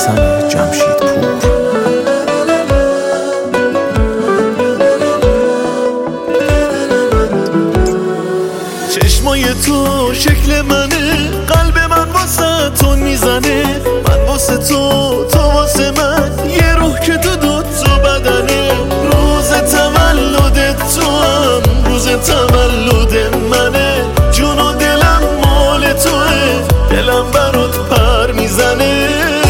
حسن جمشیدپور. چشمای تو شکل منه، قلب من واسه تو میزنه، من واسه تو، تو واسه من، یه روح که تو دوتا بدنه. روز تولدت تو هم روز تولد منه، جون و دلم مال توه، دلم برات پر میزنه.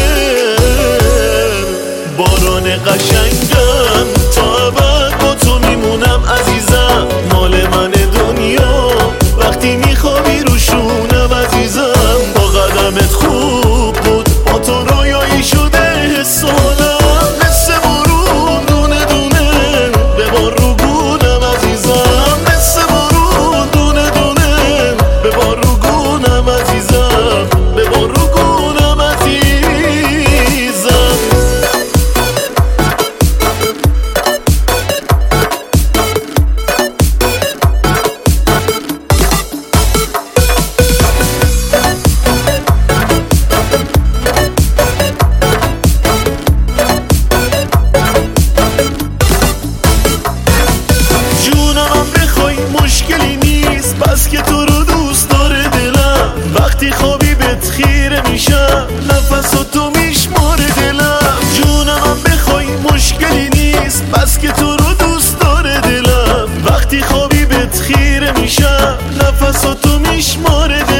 باران قشنگم تا ابد با تو میمونم عزیزم، مال من دنیا وقتی میخوابی رو شونم عزیزم. با قدمت خوب بود، با تو رویایی شده سالم، مثل بارون دونه دونه ببار رو گونم عزیزم، مثل بارون دونه دونه ببار رو گونم عزیزم، ببار رو گونم عزیزم. مشکلی نیست بس که تو رو دوست داره دلم، وقتی خوابی بهت خیره میشم، نفس و تو میشماره دلم. جونم بخوای مشکلی نیست بس که تو رو دوست داره دلم، وقتی خوابی بهت خیره میشم، نفس و تو میشماره دلم.